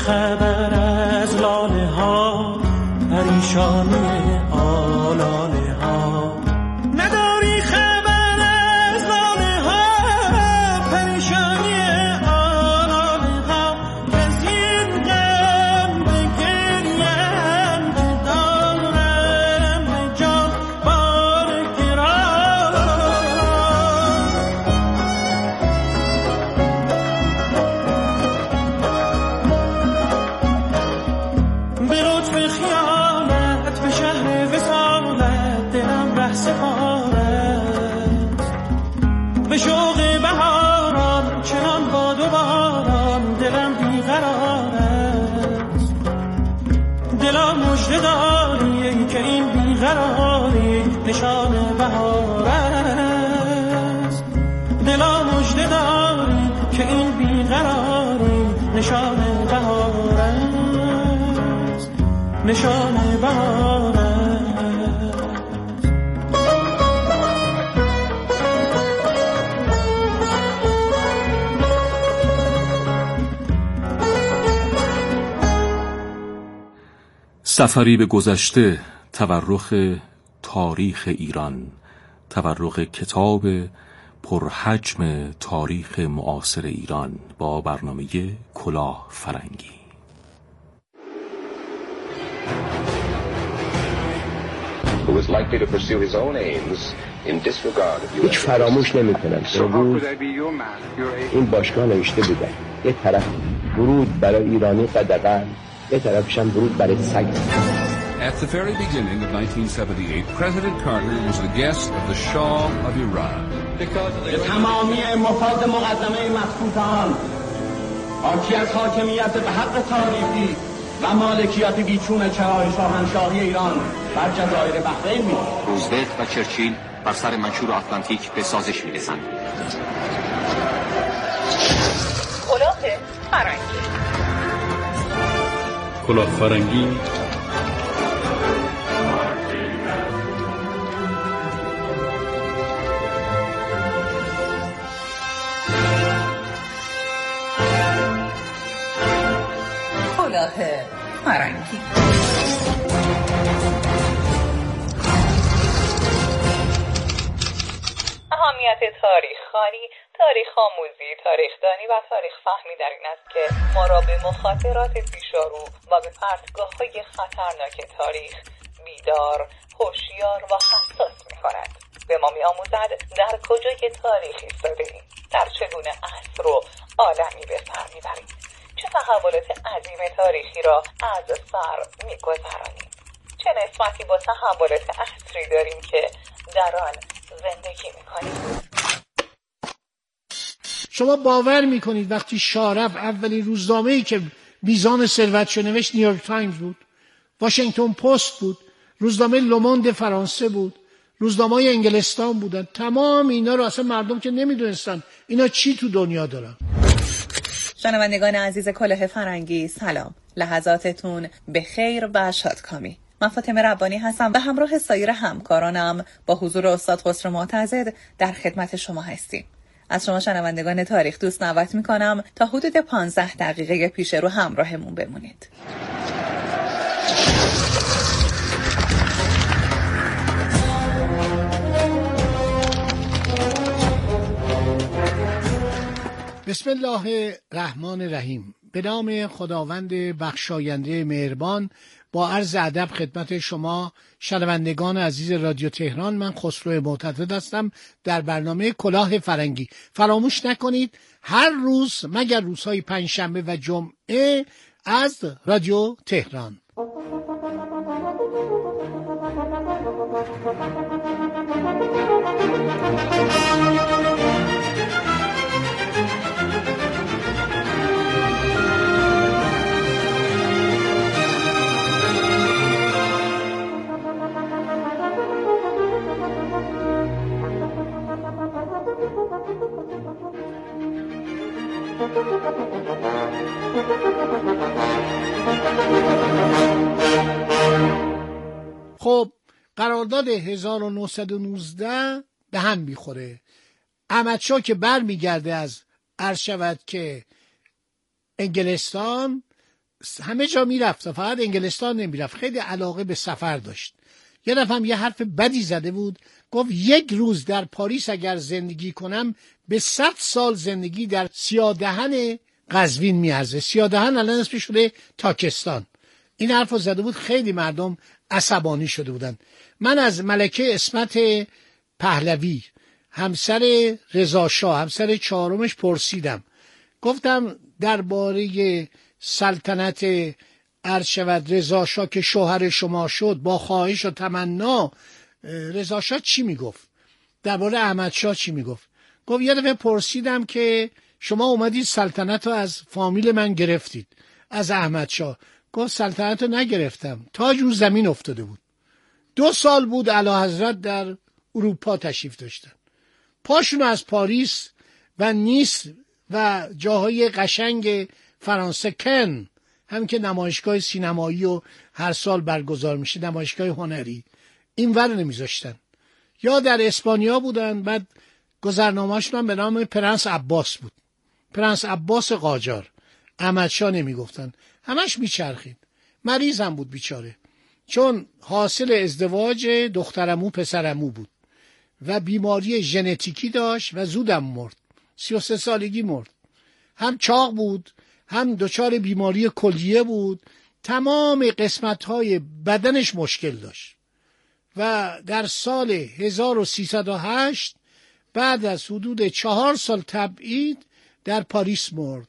خبر از لاله ها، پریشانی آلاله ها. نداری خبر از لاله ها، پریشانی آلاله ها. از این غم بگریم که دارم به جان بار گران. به لطف خیالت به شهر وصالت دلم ره سپارد. به شوق بهاران چنان باد و باران دلم بیقرار است. دلم مژده داری که این بیقراری نشان بهار است. دلم مژده داری که این بیقراری نشان بهار است. نشان بهار است. سفری به گذشته، تورخ تاریخ ایران، تورخ کتاب پرحجم تاریخ معاصر ایران با برنامه کلاه فرنگی. Who is likely to pursue his own aims in disregard of هیچ فراموش نمی‌کنم. امروز این باشگاه نوشته بوده یه طرف ورود برای ایرانی قدغن، یه طرفش هم ورود برای سگ. At the very beginning of 1978, President Carter was the guest of the Shah of Iran. تمامی مفاد مقدمه مخطوطان حاکی از حاکمیت به حق تاریخی و مالکیت بیچون چرای شاهنشاهی ایران بر جزایر بحرین می. روزولت و چرچیل بر سر منشور آتلانتیک به سازش می‌رسند. کلاه فرنگی. کلاه فرنگی کلاه فرنگی. اهمیت تاریخ خوانی، تاریخ آموزی، تاریخ دانی و تاریخ فهمی در این است که ما را به مخاطرات پیشارو و به پرتگاه‌های خطرناک تاریخ بیدار، هوشیار و حساس می‌کند. به ما می‌آموزد در کجای تاریخ ایستاده‌ایم، در چگونه عصر و عالمی به سر می‌بریم، چه تحولات عظیم تاریخی را از سر می‌گذرانیم، چه نسبتی با تحولات عصری داریم که در آن زندگی می‌کنیم. شما باور میکنید وقتی شارف اولین روزنامه‌ای که میزان ثروتشو نوشت نیویورک تایمز بود، واشنگتن پست بود، روزنامه لوموند فرانسه بود، روزنامه‌های انگلستان بودن. تمام اینا رو اصلا مردم که نمیدونستن اینا چی تو دنیا دارن. شنوندگان عزیز کلاه فرنگی، سلام. لحظاتتون به خیر و شادکامی. من فاطمه ربانی هستم و همراه سایر همکارانم با حضور استاد خسرو معتضد در خدمت شما هستیم. از شما شنوندگان تاریخ دوست دعوت میکنم تا حدود 15 دقیقه پیش رو همراهمون بمونید. بسم الله الرحمن الرحیم. به نام خداوند بخشاینده مهربان، با عرض ادب خدمت شما شنوندگان عزیز رادیو تهران، من خسرو معتضد هستم در برنامه کلاه فرنگی. فراموش نکنید هر روز مگر روزهای پنجشنبه و جمعه از رادیو تهران. خب قرارداد 1919 به هم میخوره. احمدشاه که بر میگرده از عرض شود که انگلستان، همه جا میرفت، فقط انگلستان نمیرفت. خیلی علاقه به سفر داشت. یه دفعه هم یه حرف بدی زده بود، گفت یک روز در پاریس اگر زندگی کنم به 100 سال زندگی در سیاه‌دهن قزوین میارزه. سیاه‌دهن الان اسمش شده تاکستان. این حرفو زده بود، خیلی مردم عصبانی شده بودن. من از ملکه اسمت پهلوی همسر رضا شاه، همسر چهارمش، پرسیدم، گفتم درباره سلطنت عرض شود رضا شاه که شوهر شما شد با خواهش و تمنا، رضا شاه چی میگفت؟ درباره احمد شاه چی میگفت؟ گفت یه دفعه پرسیدم که شما اومدید سلطنت رو از فامیل من گرفتید، از احمد شاه. گفت سلطنت رو نگرفتم، تاج رو زمین افتاده بود. 2 سال بود اعلیحضرت در اروپا تشریف داشتن، پاشون از پاریس و نیس و جاهای قشنگ فرانسه، کن، هم که نمایشگاه سینمایی و هر سال برگزار میشه، نمایشگاه هنری، این ور نمیذاشتن. یا در اسپانیا بودن، بعد گذرنامه‌شون هم به نام پرنس عباس بود، پرنس عباس قاجار. احمد شاه نمیگفتن، همش میچرخید. مریض هم بود بیچاره، چون حاصل ازدواج دخترمو پسرمو بود و بیماری ژنتیکی داشت و زودم مرد، 33 سالگی مرد. هم چاق بود، هم دچار بیماری کلیه بود، تمام قسمت‌های بدنش مشکل داشت و در سال 1308 بعد از حدود 4 سال تبعید در پاریس مرد.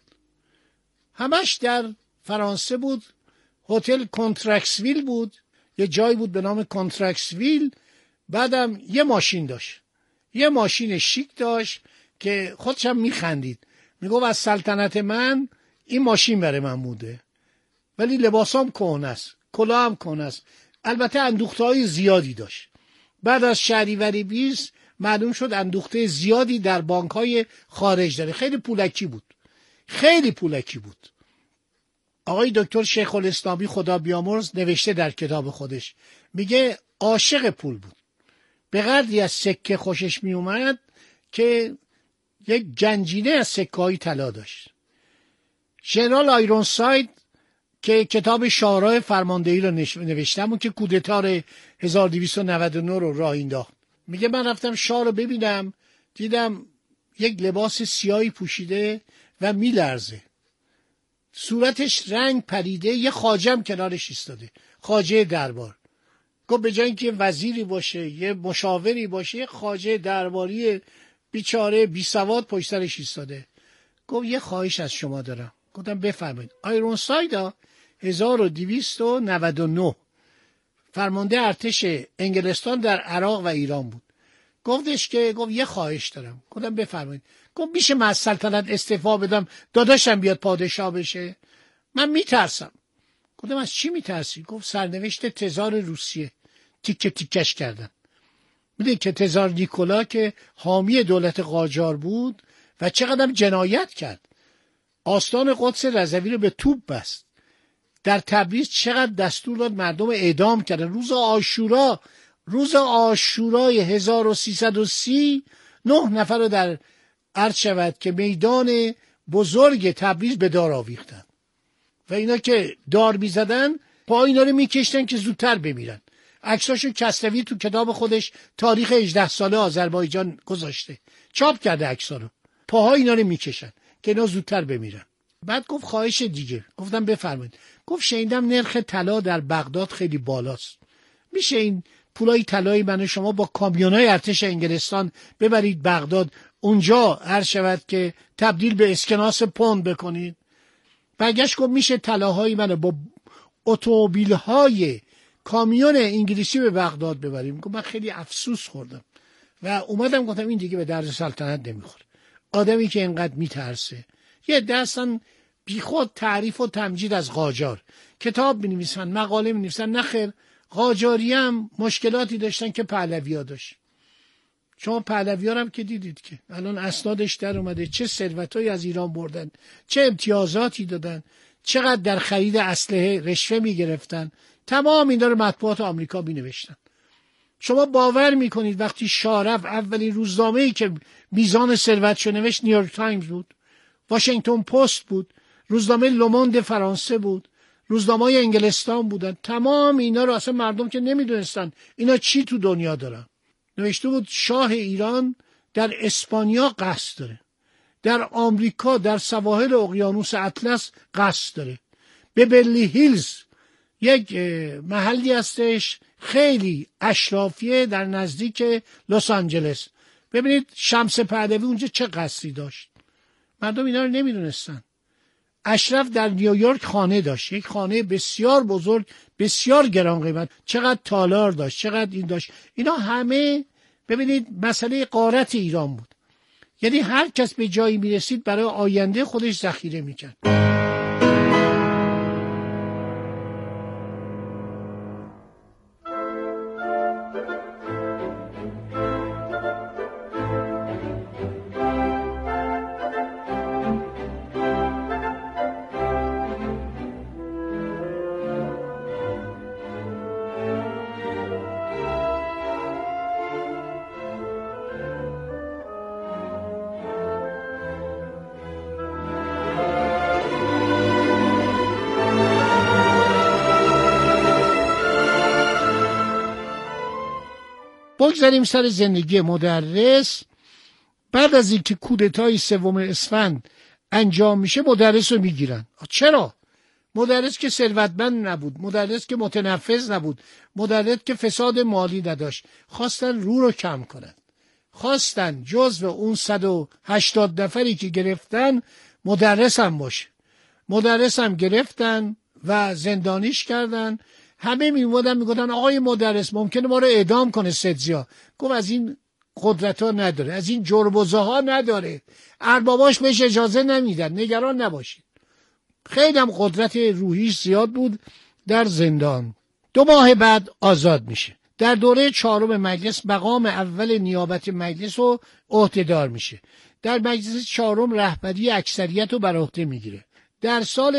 همش در فرانسه بود، هتل کنترکسویل بود، یه جایی بود به نام کنترکسویل. بعدم یه ماشین داشت، یه ماشین شیک داشت که خودش هم میخندید، میگفت از سلطنت من این ماشین برای من بوده، ولی لباسام کهنه است، کلاهم کهنه است. البته اندوخته‌های زیادی داشت. بعد از شهریوری 20 معلوم شد اندوخته زیادی در بانک‌های خارج داره. خیلی پولکی بود، خیلی پولکی بود. آقای دکتر شیخ الاسلامی خدا بیامرز نوشته در کتاب خودش، میگه عاشق پول بود، به قدری از سکه خوشش می اومد که یک گنجینه از سکه‌های طلا داشت. ژنرال آیرونساید که کتاب شاهراه فرماندهی رو نوشتم و که کودتار 1299 رو راه انداخت، میگه من رفتم شاه رو ببینم، دیدم یک لباس سیاهی پوشیده و میلرزه، صورتش رنگ پریده، یه خواجم کنارش ایستاده، خواجه دربار. گفت به جای اینکه وزیری باشه، یه مشاوری باشه، یه خواجه درباری بیچاره بی سواد پشت سرش ایستاده. گفت یه خواهش از شما دارم. گفتم بفرمایید. آیرونساید 1299 فرمانده ارتش انگلستان در عراق و ایران بود. گفت یه خواهش دارم. گفتم بفرمایید. گفت میشه من از سلطنت استعفا بدم داداشم بیاد پادشاه بشه؟ من میترسم. گفتم از چی میترسی؟ گفت سرنوشت تزار روسیه، تیکه تیکش کردن. میدونی که تزار نیکولا که حامی دولت قاجار بود و چقدر جنایت کرد، آستان قدس رضوی رو به توپ بست. در تبریز چقدر دستور داد مردم اعدام کردن. روز عاشورای 1330 9 نفر رو در عرض شود که میدان بزرگ تبریز به دار آویختن و اینا که دار میزدن پا اینا رو میکشتن که زودتر بمیرن. عکساشو کسروی تو کتاب خودش تاریخ 18 ساله آذربایجان گذاشته، چاپ کرده عکسا رو، پاها اینا رو میکشن که اینا زودتر بمیرن. بعد گفت خواهش دیگه. گفتم بفرمایید. گفت شنیدم نرخ طلا در بغداد خیلی بالاست، میشه این پولای طلای من شما با کامیونای ارتش انگلستان ببرید بغداد، اونجا هر شود که تبدیل به اسکناس پوند بکنید؟ برگشت گفت میشه طلاهای منو با اتومبیل‌های کامیون انگلیسی به بغداد ببریم. گفت من خیلی افسوس خوردم و اومدم گفتم این دیگه به درد سلطنت نمیخوره. آدمی که اینقدر میترسه، یه دستن بیخود تعریف و تمجید از قاجار، کتاب بنویسن، مقاله بنویسن. نخیر، قاجاری هم مشکلاتی داشتن که پهلوی‌ها داشت. شما پهلوی‌ها هم که دیدید که الان اسنادش در اومده، چه ثروتایی از ایران بردن، چه امتیازاتی دادن، چقدر در خرید اسلحه رشوه میگرفتن. تمام اینا رو مطبوعات آمریکا مینوشتن. شما باور میکنید وقتی شاه رفت اولین روزنامه‌ای که میزان ثروتشو نوشت نیویورک تایمز بود، واشنگتن پست بود، روزنامه لوموند فرانسه بود، روزنامه‌های انگلستان بودن، تمام اینا رو اصلا مردم که نمیدونستن اینا چی تو دنیا دارن. نوشته بود شاه ایران در اسپانیا قصد داره، در آمریکا در سواحل اقیانوس اطلس قصد داره، به بلی هیلز یک محلی هستش خیلی اشرافیه در نزدیک لس آنجلس. ببینید شمس پهلوی اونجا چه قصدی داشت، مردم اینا رو نمیدونستن. اشرف در نیویورک خانه داشت، یک خانه بسیار بزرگ، بسیار گران قیمت، چقدر تالار داشت، چقدر این داشت. اینا همه ببینید مسئله غارت ایران بود. یعنی هر کس به جایی میرسید برای آینده خودش ذخیره میکرد. بگذاریم سر زندگی مدرس. بعد از اینکه کودتای 3 اسفند انجام میشه مدرس رو میگیرن. چرا؟ مدرس که ثروتمند نبود، مدرس که متنفذ نبود، مدرس که فساد مالی نداشت. خواستن رو کم کنن، خواستن جزو اون 180 نفری که گرفتن مدرس هم باشه. مدرس هم گرفتن و زندانیش کردن. همه میگفتن آقای مدرس ممکنه ما رو اعدام کنه سدزیا. گفت از این قدرت ها نداره، از این جربوزه ها نداره، ارباباش بهش اجازه نمیدن، نگران نباشید. خیلی هم قدرت روحیش زیاد بود در زندان. 2 ماه بعد آزاد میشه. در دوره 4 مجلس مقام اول نیابت مجلس رو عهدهدار میشه. در مجلس 4 رهبری اکثریت رو بر عهده میگیره. در سال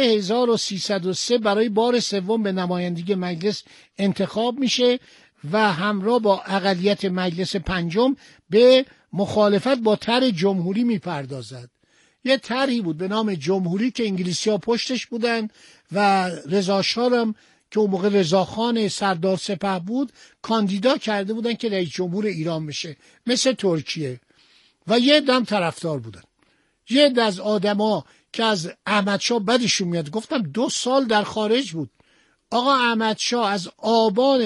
1303 برای بار 3 به نمایندگی مجلس انتخاب میشه و همراه با اقلیت مجلس 5 به مخالفت با طرح جمهوری میپردازد. یه طرحی بود به نام جمهوری که انگلیسی‌ها پشتش بودن و رضا شاه هم که اون موقع رضاخان سردار سپه بود کاندیدا کرده بودن که رئیس جمهور ایران بشه، مثل ترکیه. و یه دم طرفدار بودن. یه عده از آدما که از احمدشاه بدشون میاد، گفتم 2 سال در خارج بود. آقا احمدشاه از آبان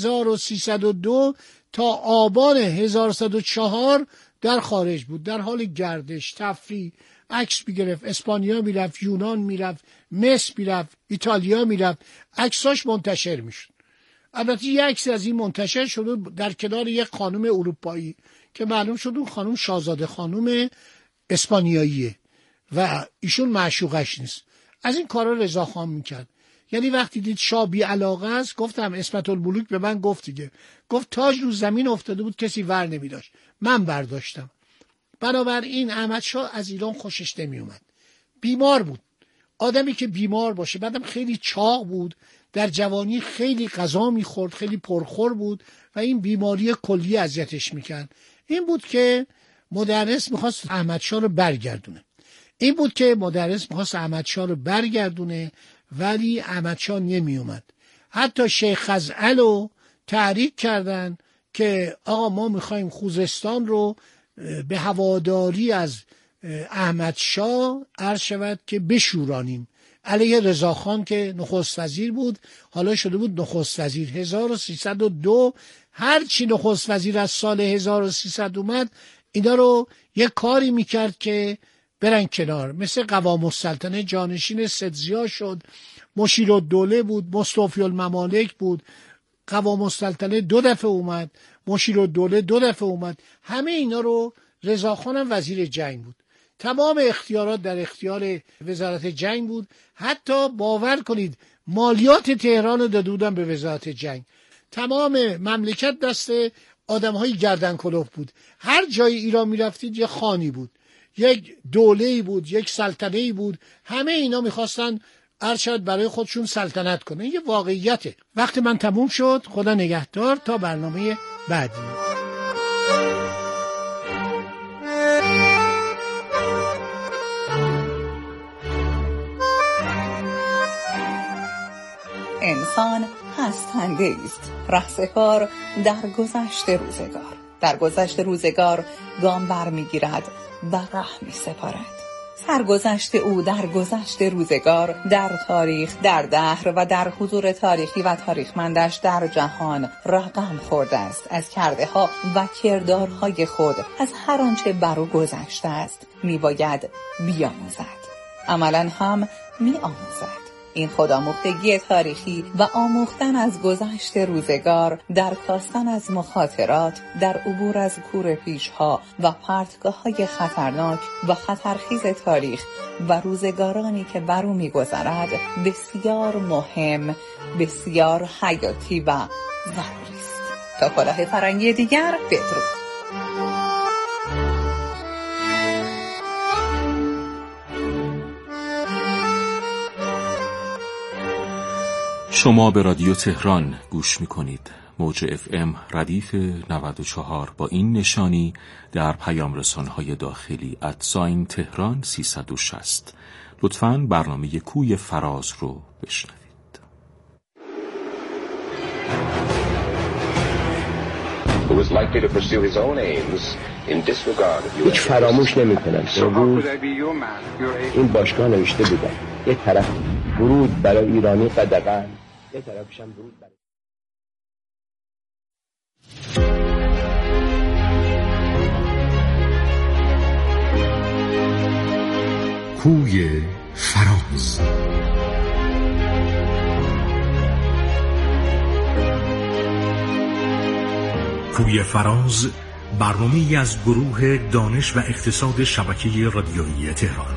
1302 تا آبان 1104 در خارج بود، در حال گردش، تفریح، عکس میگرفت، اسپانیا میرفت، یونان میرفت، مصر میرفت، ایتالیا میرفت، عکساش منتشر میشد. البته یک عکس از این منتشر شده در کنار یک خانم اروپایی که معلوم شد اون خانم شاهزاده خانم اسپانیاییه و ایشون معشوقش نیست. از این کارا رضاخان میکرد. یعنی وقتی دید شاه بی علاقه است، گفتم اسمت الملوک به من گفت دیگه، گفت تاج رو زمین افتاده بود کسی ور نمیداشت، من برداشتم. بنابراین احمدشاه از ایران خوشش نمی اومد. بیمار بود. آدمی که بیمار باشه، بعدم خیلی چاق بود، در جوانی خیلی غذا میخورد، خیلی پرخور بود و این بیماری کلی اذیتش میکرد. این بود که مدرس میخواست احمدشاه رو برگردونه، ولی احمدشاه نمی اومد. حتی شیخ خزعل رو تحریک کردن که آقا ما میخوایم خوزستان رو به هواداری از احمدشاه عرض شود که بشورانیم. علیه رضاخان که نخست وزیر بود، حالا شده بود نخست وزیر. 1302 هرچی نخست وزیر از سال 1300 اومد اینا رو یک کاری میکرد که برن کنار. مثل قوام السلطنه جانشین سدزیا شد، مشیرالدوله بود، مستوفی الممالک بود. قوام السلطنه 2 دفعه اومد، مشیرالدوله 2 دفعه اومد. همه اینا رو رضاخان هم وزیر جنگ بود. تمام اختیارات در اختیار وزارت جنگ بود. حتی باور کنید مالیات تهران رو داده بودن به وزارت جنگ. تمام مملکت دست آدم‌های گردن کلوف بود. هر جای ایران می‌رفتید یه خانی بود، یک دوله‌ای بود، یک سلطنه‌ای بود. همه اینا می‌خواستن ارشد برای خودشون سلطنت کنن. یه واقعیته. وقت من تموم شد. خدا نگهدار تا برنامه بعدی. انسان هستنده است. رهسپار در گذشت روزگار. در گذشت روزگار گام برمیگیرد و ره می‌سپارد. سرگذشت او در گذشت روزگار، در تاریخ، در دهر و در حضور تاریخی و تاریخمندش در جهان رقم خورده است. از کرده‌ها و کردارهای خود، از هر آنچه بر او گذشته است می‌باید بیاموزد. عملاً هم می‌آموزد. این خودآموختگی تاریخی و آموختن از گذشت روزگار، در کاستن از مخاطرات، در عبور از کوره پیش‌ها و پرتگاه‌های خطرناک و خطرخیز تاریخ و روزگارانی که بر او می‌گذرد بسیار مهم، بسیار حیاتی و ضروری است. تا کلاه فرنگی دیگر، بدرود. شما به رادیو تهران گوش می‌کنید. موج FM ردیف 94 با این نشانی در پیام رسانه‌های داخلی @تهران 360. لطفاً برنامه کوی فراز رو بشنوید. هیچ فراموش نمی‌کنم. امروز این باشگاه نوشته بودن یک طرف ورود برای ایرانی قدغن، یک طرفش هم ورود برای کوی فراز. کوی فراز برنامه‌ای از گروه دانش و اقتصاد شبکه رادیویی تهران.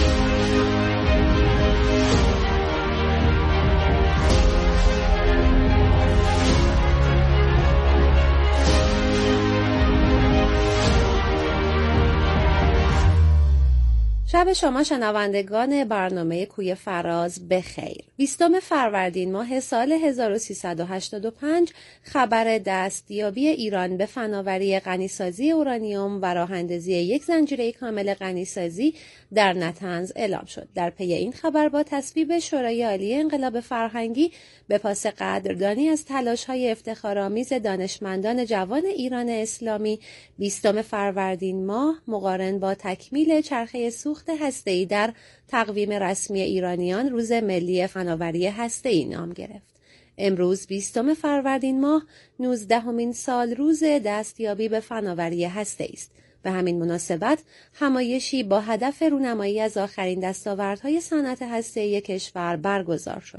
شب شما شنوندگان برنامه کوی فراز بخیر. 20 فروردین ماه سال 1385 خبر دستیابی ایران به فناوری غنیسازی اورانیوم و راه‌اندازی یک زنجیره کامل غنیسازی در نطنز اعلام شد. در پی این خبر با تصویب شورای عالی انقلاب فرهنگی به پاس قدردانی از تلاش‌های افتخارآمیز دانشمندان جوان ایران اسلامی، 20 فروردین ماه مقارن با تکمیل چرخه سوخت هسته‌ای در تقویم رسمی ایرانیان روز ملی فناوری هسته‌ای نام گرفت. امروز 20 فروردین ماه 19مین سال روز دستیابی به فناوری هسته‌ای است. به همین مناسبت همایشی با هدف رونمایی از آخرین دستاوردهای صنعت هسته‌ای کشور برگزار شد.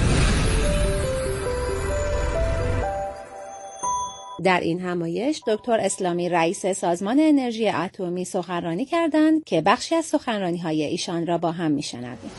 در این همایش دکتر اسلامی رئیس سازمان انرژی اتمی سخنرانی کردند که بخشی از سخنرانی‌های ایشان را با هم می‌شنویم.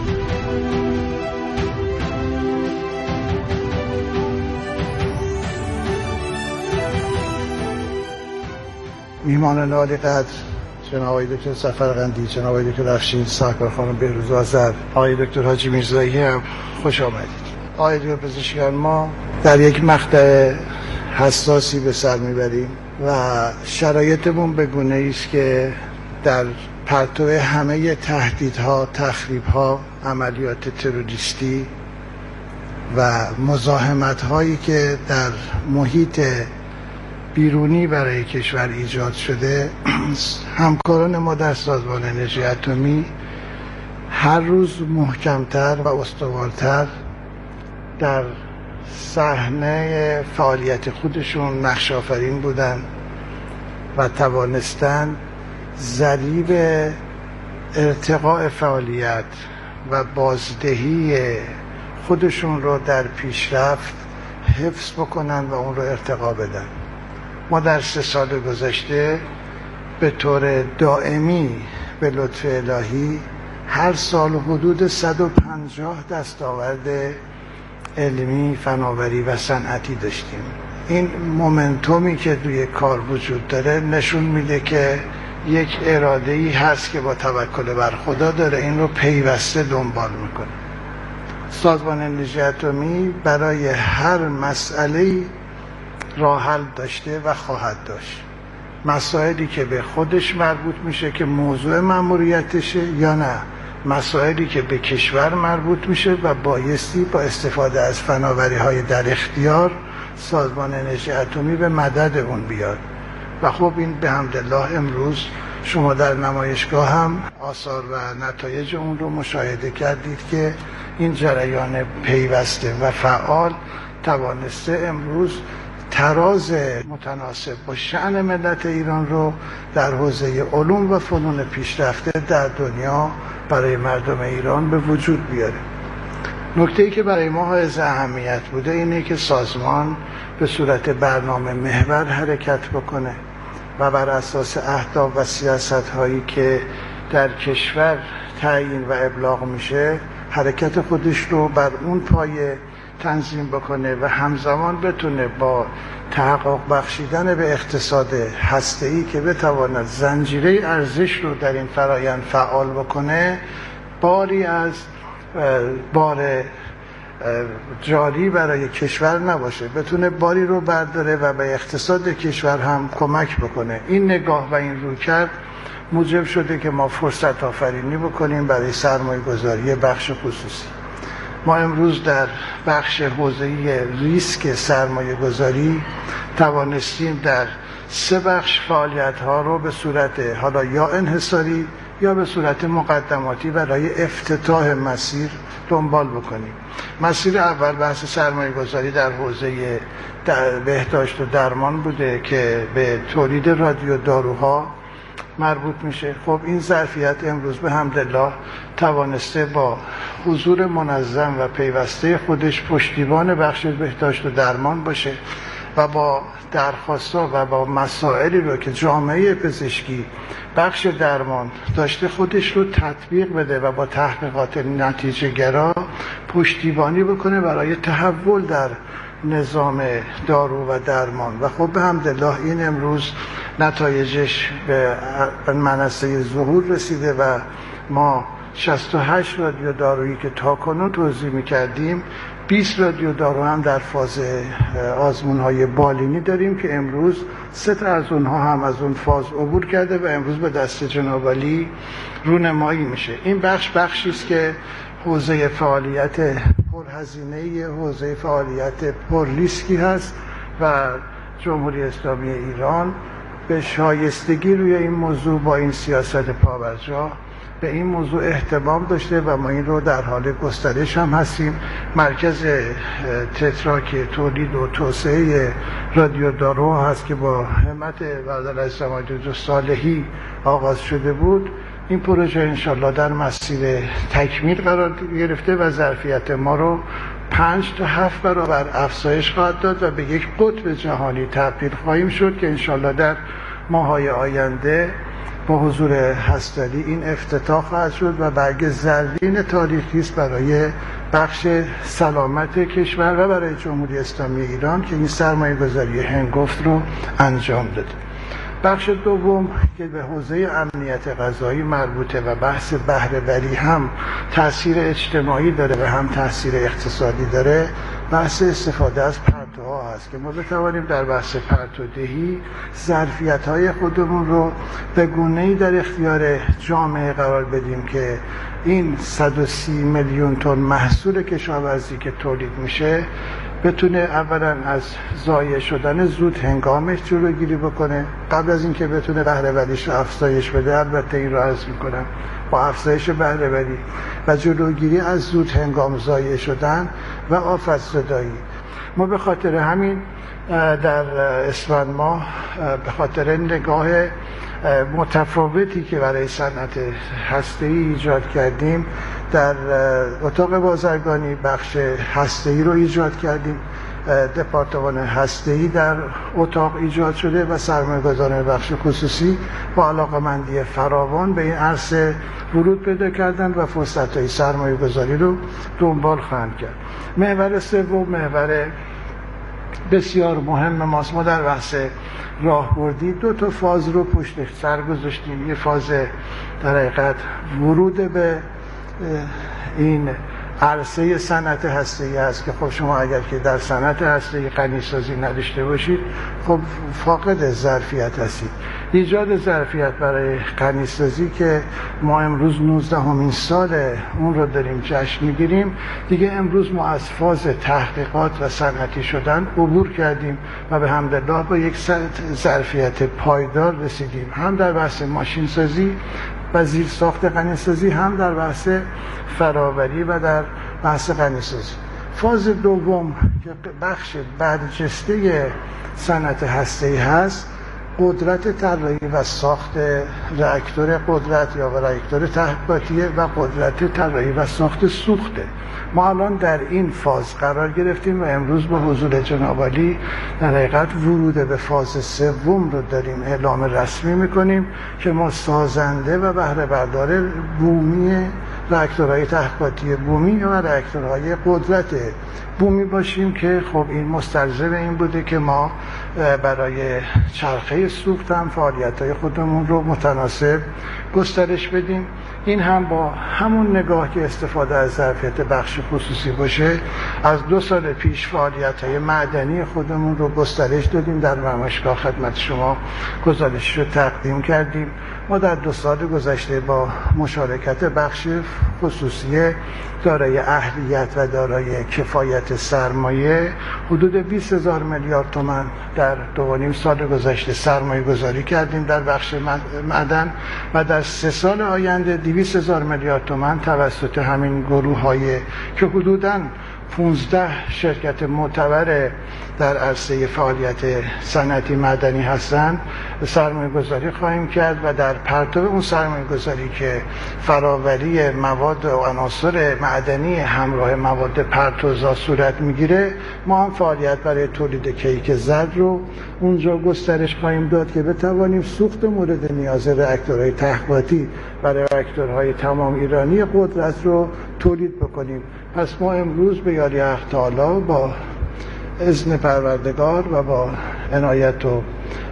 میهمان عالی قدر جناب آقای دکتر سفرقندی، جناب آقای دکتر افشین، سرکار خانم بهروز آذر، آقای دکتر حاجی میرزایی هم خوش آمدید. آقای دکتر پزشکان، ما در یک مقطع حساسی به سر میبریم و شرایطمون به گونه‌ای است که در پرتو همه تهدیدها، تخریبها، عملیات تروریستی و مزاحمت‌هایی که در محیط بیرونی برای کشور ایجاد شده، همکاران ما در سازمان انرژی اتمی هر روز محکمتر و استوارتر در صحنه فعالیت خودشون نقش آفرین بودن و توانستن ضریب ارتقاء فعالیت و بازدهی خودشون رو در پیشرفت حفظ بکنن و اون رو ارتقا بدن. ما در 3 سال گذشته به طور دائمی به لطف الهی هر سال حدود 150 دستاورد علمی، فناوری و صنعتی داشتیم. این مومنتومی که روی کار وجود داره نشون میده که یک اراده‌ای هست که با توکل بر خدا داره این رو پیوسته دنبال میکنه. سازمان انرژی اتمی برای هر مسئله‌ای راه حل داشته و خواهد داشت. مسائلی که به خودش مربوط میشه که موضوع مأموریتشه یا نه مسائلی که به کشور مربوط میشه و بایستی با استفاده از فناوری‌های در اختیار سازمان انرژی اتمی به مدد اون بیاد. و خب این به حمدالله امروز شما در نمایشگاه هم آثار و نتایج اون رو مشاهده کردید که این جریان پیوسته و فعال توانسته امروز تراز متناسب با شأن ملت ایران رو در حوزه علوم و فنون پیشرفته در دنیا برای مردم ایران به وجود بیاره. نکته‌ای که برای ما حائز اهمیت بوده اینه که سازمان به صورت برنامه محور حرکت بکنه و بر اساس اهداف و سیاست‌هایی که در کشور تعیین و ابلاغ میشه حرکت خودش رو بر اون پایه تنظیم بکنه و همزمان بتونه با تحقق بخشیدن به اقتصاد هسته‌ای که بتواند زنجیره ارزش رو در این فرآیند فعال بکنه باری از بار جاری برای کشور نباشه، بتونه باری رو برداره و به اقتصاد کشور هم کمک بکنه. این نگاه و این رویکرد موجب شده که ما فرصت آفرینی بکنیم برای سرمایه گذاری بخش خصوصی. ما امروز در بخش حوزه ریسک سرمایه گذاری توانستیم در 3 بخش فعالیت ها رو به صورت حالا یا انحصاری یا به صورت مقدماتی برای افتتاح مسیر دنبال بکنیم. مسیر اول بحث سرمایه گذاری در حوزه بهداشت و درمان بوده که به تولید رادیو داروها مربوط میشه. خب این ظرفیت امروز به حمدالله توانسته با حضور منظم و پیوسته خودش پشتیبان بخش بهداشت و درمان باشه و با درخواست‌ها و با مسائلی رو که جامعه پزشکی بخش درمان داشته خودش رو تطبیق بده و با تحقیقات نتیجه گرا پشتیبانی بکنه برای تحول در نظام دارو و درمان. و خب به حمدالله این امروز نتایجش به منصه ظهور رسیده و ما 68 رادیو دارویی که تاکنون توزیع می‌کردیم 20 رادیو دارو هم در فاز آزمون‌های بالینی داریم که امروز 3 تا از اونها هم از اون فاز عبور کرده و امروز به دست جناب عالی رونمایی میشه. این بخشی است که حوزه فعالیت پرهزینه، حوزه فعالیت پر ریسکی هست و جمهوری اسلامی ایران به شایستگی روی این موضوع با این سیاست پابرجا به این موضوع اهتمام داشته و ما این رو در حال گسترش هم هستیم. مرکز تتراک تولید و توسعه رادیو دارو هست که با همت وزارت سماجد صالحی آغاز شده بود. این پروژه انشالله در مسیر تکمیل قرار گرفته و ظرفیت ما رو 5 تا 7 برابر افزایش خواهد داد و به یک قطب جهانی تبدیل خواهیم شد که انشالله در ماه‌های آینده با حضور هسته‌ای این افتتاح خواهد شد و برگ زرین تاریخی است برای بخش سلامت کشور و برای جمهوری اسلامی ایران که این سرمایه‌گذاری هنگفت رو انجام داده. بخش دوم که به حوزه امنیت غذایی مربوطه و بحث بهره‌وری هم تأثیر اجتماعی داره و هم تأثیر اقتصادی داره، بحث استفاده از پرتوها هست که ما بتوانیم در بحث پرتودهی ظرفیت‌های خودمون رو به گونه‌ای در اختیار جامعه قرار بدیم که این 130 میلیون تن محصول کشاورزی که تولید میشه بتونه اولا از ضایع شدن زود هنگامش جلوگیری بکنه قبل از اینکه بتونه بهره‌وریش رو افزایش بده. البته این رو عرض میکنم با افزایش بهره‌وری و جلوگیری از زود هنگام ضایع شدن و آفت‌زدایی ما به خاطر همین در اسفند ماه به خاطر نگاه متفاوتی که برای صنعت هسته‌ای ایجاد کردیم در اتاق بازرگانی بخش هسته‌ای رو ایجاد کردیم. دپارتمان هسته‌ای در اتاق ایجاد شده و سرمایه‌گذاران بخش خصوصی با علاقه‌مندی فراوان به این عرصه ورود پیدا کردن و فرصت‌های سرمایه‌گذاری رو دنبال خواهند کرد. محور سوم محور بسیار مهم ماست. ما در بحث راهبردی 2 تا فاز رو پشت سر گذاشتیم. یه فاز در حقیقت ورود به این عرصه صنعت هسته‌ای هست که خب شما اگر که در صنعت هسته‌ای غنی‌سازی نداشته باشید خب فاقد ظرفیت هستید. ایجاد ظرفیت برای غنی‌سازی که ما امروز 19مین سال اون رو داریم جشن میگیریم، دیگه امروز ما از فاز تحقیقات و صنعتی شدن عبور کردیم و به حمدالله با یک ظرفیت پایدار رسیدیم، هم در بحث ماشین سازی و زیر ساخت غنی‌سازی، هم در بحث فراوری و در بحث غنی‌سازی. فاز دوم که بخش برجسته صنعت هسته‌ای هست، قدرت طراحی و ساخت راکتور قدرت یا راکتور تحقیقاتیه و قدرت طراحی و ساخت سوخته. ما الان در این فاز قرار گرفتیم و امروز با حضور جناب عالی در حقیقت ورود به فاز سوم رو داریم اعلام رسمی میکنیم که ما سازنده و بهره بردار بومی راکتورهای تحقیقاتی بومی یا راکتورهای قدرت بومی باشیم که خب این مستلزم این بوده که ما برای چرخه سوخت هم فعالیت‌های خودمون رو متناسب گسترش بدیم. این هم با همون نگاه که استفاده از ظرفیت بخش خصوصی باشه، از 2 سال پیش فعالیت‌های معدنی خودمون رو گسترش دادیم، در نمایشگاه خدمت شما گزارش رو تقدیم کردیم. ما در 2 سال گذشته با مشارکت بخش خصوصی دارای اهلیت و دارای کفایت سرمایه حدود 20,000 میلیارد تومان در 2.5 سال گذشته سرمایه گذاری کردیم در بخش معدن و در 3 سال آینده 200,000 میلیارد تومان توسط همین گروه‌های که حدوداً 15 شرکت معتبر در عرصه فعالیت صنعتی معدنی هستند سرمایه گذاری خواهیم کرد و در پرتو اون سرمایه گذاری که فراوری مواد و عناصر معدنی همراه مواد پرتوزا صورت میگیره، ما هم فعالیت برای تولید کیک زرد رو اونجا گسترش خواهیم داد که بتوانیم سوخت مورد نیاز راکتورهای تحقیقاتی برای راکتورهای تمام ایرانی قدرت رو تولید بکنیم. پس ما امروز به یاری حق تعالی با اذن پروردگار و با عنایت و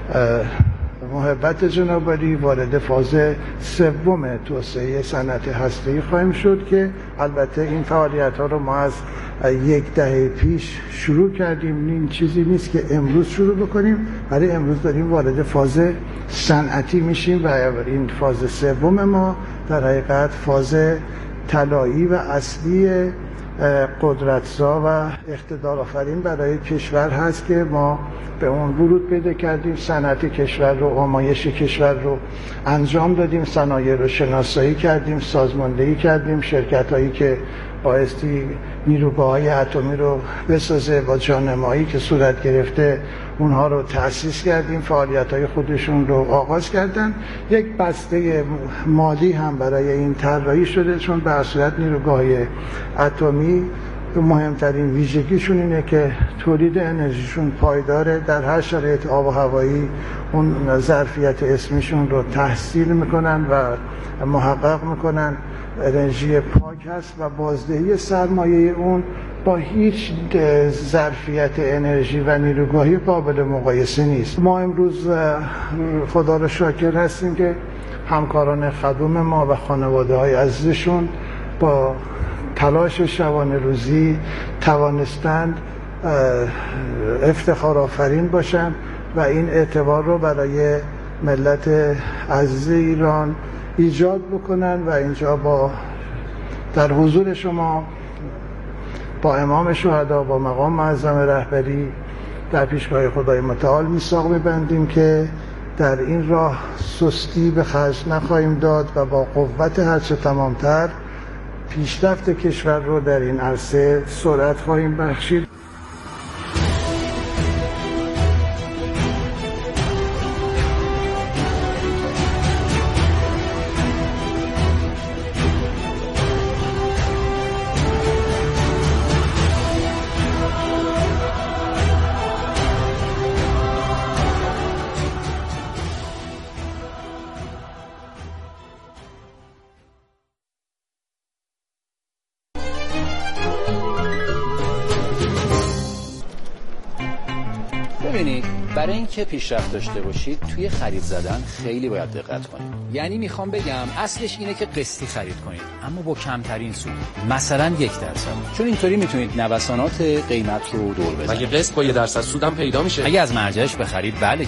محبت جناب عالی وارد فاز سوم توسعه صنعت هسته‌ای خواهیم شد که البته این فعالیت‌ها رو ما از 1 دهه پیش شروع کردیم. این چیزی نیست که امروز شروع بکنیم، برای امروز داریم وارد فاز صنعتی میشیم و این فاز سوم ما در حقیقت فاز طلایی و اصلی قدرتزا و اقتدار آفرین برای کشور هست که ما به اون ورود پیدا کردیم. صنعت کشور رو، آمایش کشور رو انجام دادیم، صنایع رو شناسایی کردیم، سازماندهی کردیم، شرکت هایی که بایستی نیروگاه‌های اتمی رو بسازه با جانمایی که صورت گرفته اونها رو تأسیس کردیم، فعالیت‌های خودشون رو آغاز کردن. یک بسته مالی هم برای این طراحی شده، چون به صورت نیروگاه‌های اتمی مهمترین ویژگیشون اینه که تولید انرژیشون پایداره، در هر شرایط آب و هوایی اون ظرفیت اسمیشون رو تحصیل میکنن و محقق میکنن، انرژی پاک هست و بازدهی سرمایه اون با هیچ ظرفیت انرژی و نیروگاهی قابل مقایسه نیست. ما امروز خدا رو شاکر هستیم که همکاران خدوم ما و خانواده های عزیزشون با تلاش شبانه روزی توانستند افتخار آفرین باشند و این اعتبار رو برای ملت عزیز ایران ایجاد بکنن و اینجا در حضور شما با امام شهدا با مقام معظم رهبری در پیشگاه خدای متعال میثاق می‌بندیم که در این راه سستی به خرج نخواهیم داد و با قوت هرچه تمامتر پیشرفت کشور رو در این عرصه سرعت خواهیم بخشید. برای اینکه پیشرفت داشته باشید توی خرید زدن خیلی باید دقت کنید. یعنی میخوام بگم اصلش اینه که قسطی خرید کنید اما با کمترین سود، مثلا 1%، چون اینطوری میتونید نوسانات قیمت رو دور بزنید. مگه قسط با 1% سودم پیدا میشه؟ اگه از مرجعش بخرید بله